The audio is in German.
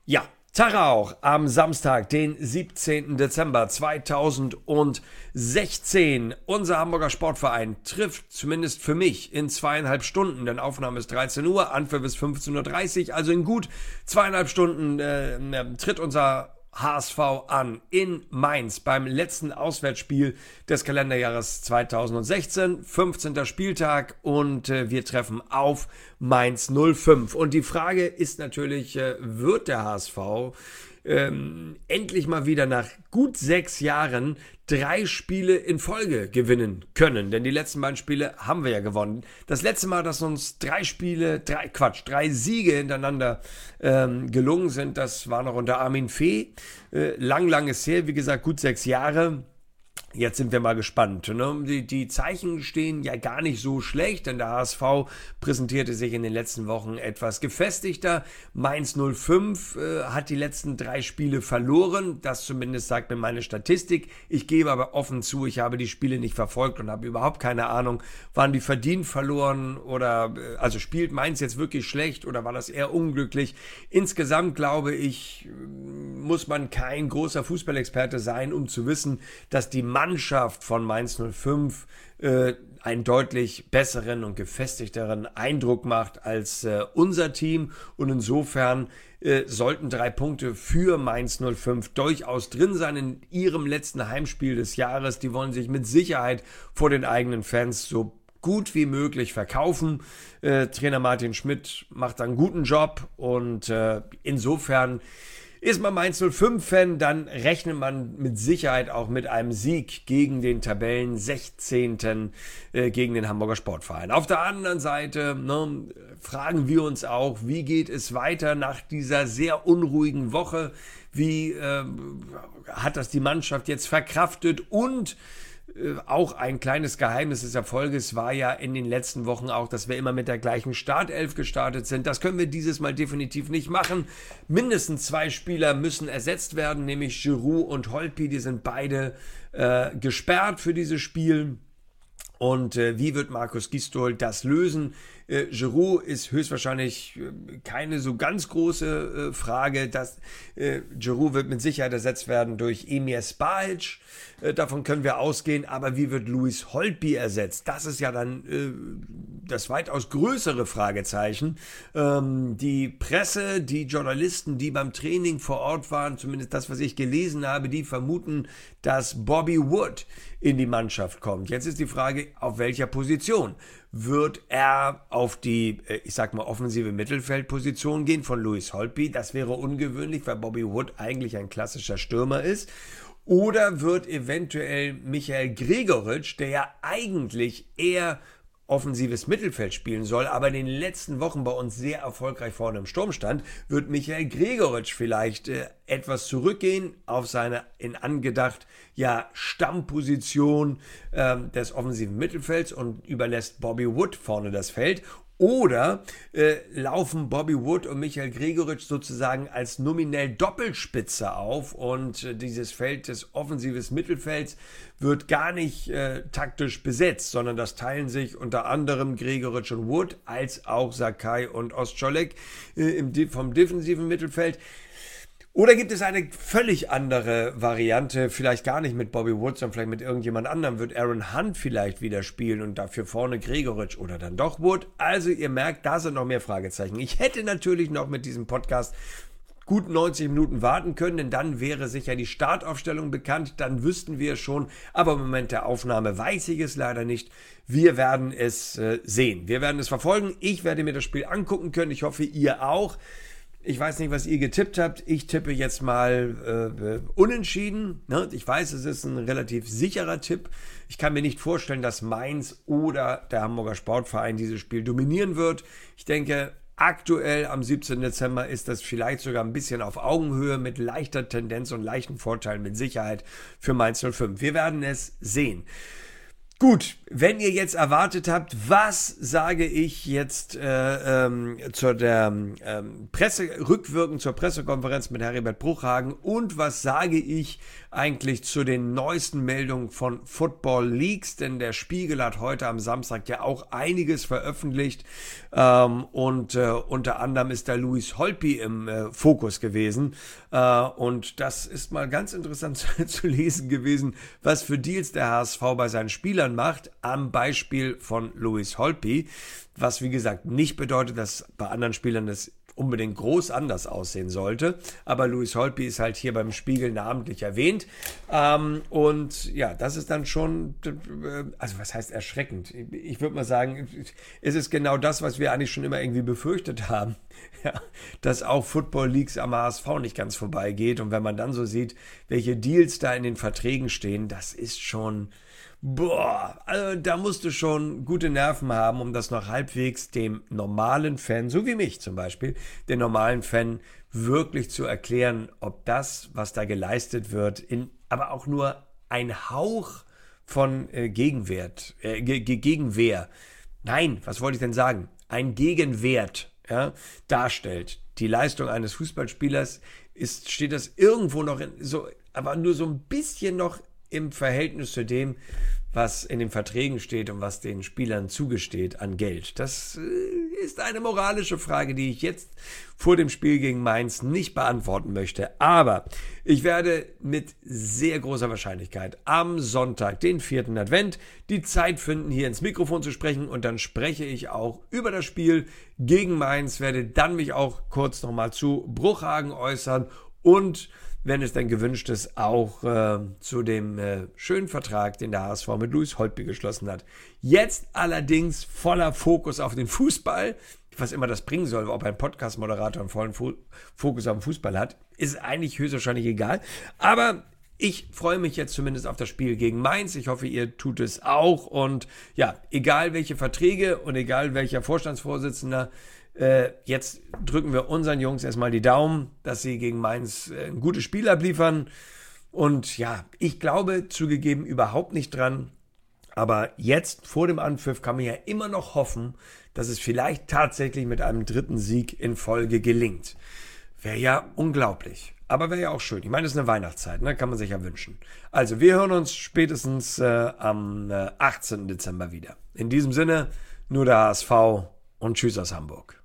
Ja, Tag auch am Samstag, den 17. Dezember 2016. Unser Hamburger Sportverein trifft zumindest für mich in 2,5 Stunden, denn Aufnahme ist 13 Uhr, Anpfiff ist 15:30 Uhr, also in gut 2,5 Stunden tritt unser HSV an in Mainz beim letzten Auswärtsspiel des Kalenderjahres 2016, 15. Spieltag und wir treffen auf Mainz 05. Und die Frage ist natürlich, wird der HSV endlich mal wieder nach gut 6 Jahren 3 Spiele in Folge gewinnen können. Denn die letzten beiden Spiele haben wir ja gewonnen. Das letzte Mal, dass uns 3 Siege hintereinander gelungen sind, das war noch unter Armin Fee. Lang ist her, wie gesagt, gut 6 Jahre. Jetzt sind wir mal gespannt. Ne? Die Zeichen stehen ja gar nicht so schlecht, denn der HSV präsentierte sich in den letzten Wochen etwas gefestigter. Mainz 05 hat die letzten 3 Spiele verloren. Das zumindest sagt mir meine Statistik. Ich gebe aber offen zu, ich habe die Spiele nicht verfolgt und habe überhaupt keine Ahnung, waren die verdient verloren oder also spielt Mainz jetzt wirklich schlecht oder war das eher unglücklich? Insgesamt glaube ich, muss man kein großer Fußballexperte sein, um zu wissen, dass die Mannschaft von Mainz 05 einen deutlich besseren und gefestigteren Eindruck macht als unser Team und insofern sollten 3 Punkte für Mainz 05 durchaus drin sein in ihrem letzten Heimspiel des Jahres. Die wollen sich mit Sicherheit vor den eigenen Fans so gut wie möglich verkaufen. Trainer Martin Schmidt macht einen guten Job und insofern ist man Mainz 05-Fan, dann rechnet man mit Sicherheit auch mit einem Sieg gegen den Tabellen 16. Gegen den Hamburger Sportverein. Auf der anderen Seite fragen wir uns auch, wie geht es weiter nach dieser sehr unruhigen Woche? Wie hat das die Mannschaft jetzt verkraftet? Und auch ein kleines Geheimnis des Erfolges war ja in den letzten Wochen auch, dass wir immer mit der gleichen Startelf gestartet sind. Das können wir dieses Mal definitiv nicht machen. Mindestens 2 Spieler müssen ersetzt werden, nämlich Giroud und Holtby. Die sind beide gesperrt für dieses Spiel. Und wie wird Markus Gisdol das lösen? Giroud ist höchstwahrscheinlich keine so ganz große Frage. Giroud wird mit Sicherheit ersetzt werden durch Emir Spahic. Davon können wir ausgehen. Aber wie wird Louis Holtby ersetzt? Das ist ja dann das weitaus größere Fragezeichen. Die Presse, die Journalisten, die beim Training vor Ort waren, zumindest das, was ich gelesen habe, die vermuten, dass Bobby Wood in die Mannschaft kommt. Jetzt ist die Frage, auf welcher Position? Wird er auf die, ich sag mal, offensive Mittelfeldposition gehen von Louis Holtby? Das wäre ungewöhnlich, weil Bobby Wood eigentlich ein klassischer Stürmer ist. Oder wird eventuell Michael Gregoritsch, der ja eigentlich eher offensives Mittelfeld spielen soll, aber in den letzten Wochen bei uns sehr erfolgreich vorne im Sturm stand, wird Michael Gregoritsch vielleicht etwas zurückgehen auf seine in angedacht Stammposition des offensiven Mittelfelds und überlässt Bobby Wood vorne das Feld. Oder laufen Bobby Wood und Michael Gregoritsch sozusagen als nominell Doppelspitze auf und dieses Feld des offensives Mittelfelds wird gar nicht taktisch besetzt, sondern das teilen sich unter anderem Gregoritsch und Wood als auch Sakai und Ostscholek vom defensiven Mittelfeld. Oder gibt es eine völlig andere Variante, vielleicht gar nicht mit Bobby Wood, sondern vielleicht mit irgendjemand anderem, wird Aaron Hunt vielleicht wieder spielen und dafür vorne Gregoritsch oder dann doch Wood. Also ihr merkt, da sind noch mehr Fragezeichen. Ich hätte natürlich noch mit diesem Podcast gut 90 Minuten warten können, denn dann wäre sicher die Startaufstellung bekannt, dann wüssten wir schon, aber im Moment der Aufnahme weiß ich es leider nicht. Wir werden es sehen, wir werden es verfolgen, ich werde mir das Spiel angucken können, ich hoffe ihr auch. Ich weiß nicht, was ihr getippt habt. Ich tippe jetzt mal unentschieden. Ne? Ich weiß, es ist ein relativ sicherer Tipp. Ich kann mir nicht vorstellen, dass Mainz oder der Hamburger Sportverein dieses Spiel dominieren wird. Ich denke, aktuell am 17. Dezember ist das vielleicht sogar ein bisschen auf Augenhöhe mit leichter Tendenz und leichten Vorteilen mit Sicherheit für Mainz 05. Wir werden es sehen. Gut, wenn ihr jetzt erwartet habt, was sage ich jetzt zu der rückwirkend zur Pressekonferenz mit Heribert Bruchhagen und was sage ich eigentlich zu den neuesten Meldungen von Football Leaks, denn der Spiegel hat heute am Samstag ja auch einiges veröffentlicht und unter anderem ist da Louis Holtby im Fokus gewesen und das ist mal ganz interessant zu lesen gewesen, was für Deals der HSV bei seinen Spielern macht, am Beispiel von Louis Holtby, was wie gesagt nicht bedeutet, dass bei anderen Spielern das unbedingt groß anders aussehen sollte, aber Louis Holtby ist halt hier beim Spiegel namentlich erwähnt und ja, das ist dann schon, also was heißt erschreckend? Ich würde mal sagen, es ist genau das, was wir eigentlich schon immer irgendwie befürchtet haben, ja, dass auch Football Leaks am HSV nicht ganz vorbeigeht und wenn man dann so sieht, welche Deals da in den Verträgen stehen, das ist schon... Boah, also da musst du schon gute Nerven haben, um das noch halbwegs dem normalen Fan, so wie mich zum Beispiel, den normalen Fan wirklich zu erklären, ob das, was da geleistet wird, aber auch nur ein Hauch von Gegenwehr, nein, was wollte ich denn sagen? Ein Gegenwert darstellt. Die Leistung eines Fußballspielers steht das irgendwo noch aber nur so ein bisschen noch im Verhältnis zu dem, was in den Verträgen steht und was den Spielern zugesteht an Geld. Das ist eine moralische Frage, die ich jetzt vor dem Spiel gegen Mainz nicht beantworten möchte. Aber ich werde mit sehr großer Wahrscheinlichkeit am Sonntag, den 4. Advent, die Zeit finden, hier ins Mikrofon zu sprechen und dann spreche ich auch über das Spiel gegen Mainz, werde dann mich auch kurz nochmal zu Bruchhagen äußern und wenn es denn gewünscht ist, auch zu dem schönen Vertrag, den der HSV mit Louis Holtby geschlossen hat. Jetzt allerdings voller Fokus auf den Fußball, was immer das bringen soll, ob ein Podcast-Moderator einen vollen Fokus auf den Fußball hat, ist eigentlich höchstwahrscheinlich egal. Aber ich freue mich jetzt zumindest auf das Spiel gegen Mainz. Ich hoffe, ihr tut es auch. Und ja, egal welche Verträge und egal welcher Vorstandsvorsitzender, jetzt drücken wir unseren Jungs erstmal die Daumen, dass sie gegen Mainz ein gutes Spiel abliefern. Und ja, ich glaube zugegeben überhaupt nicht dran. Aber jetzt vor dem Anpfiff kann man ja immer noch hoffen, dass es vielleicht tatsächlich mit einem 3. Sieg in Folge gelingt. Wäre ja unglaublich. Aber wäre ja auch schön. Ich meine, es ist eine Weihnachtszeit, ne? Kann man sich ja wünschen. Also, wir hören uns spätestens am 18. Dezember wieder. In diesem Sinne, nur der HSV und tschüss aus Hamburg.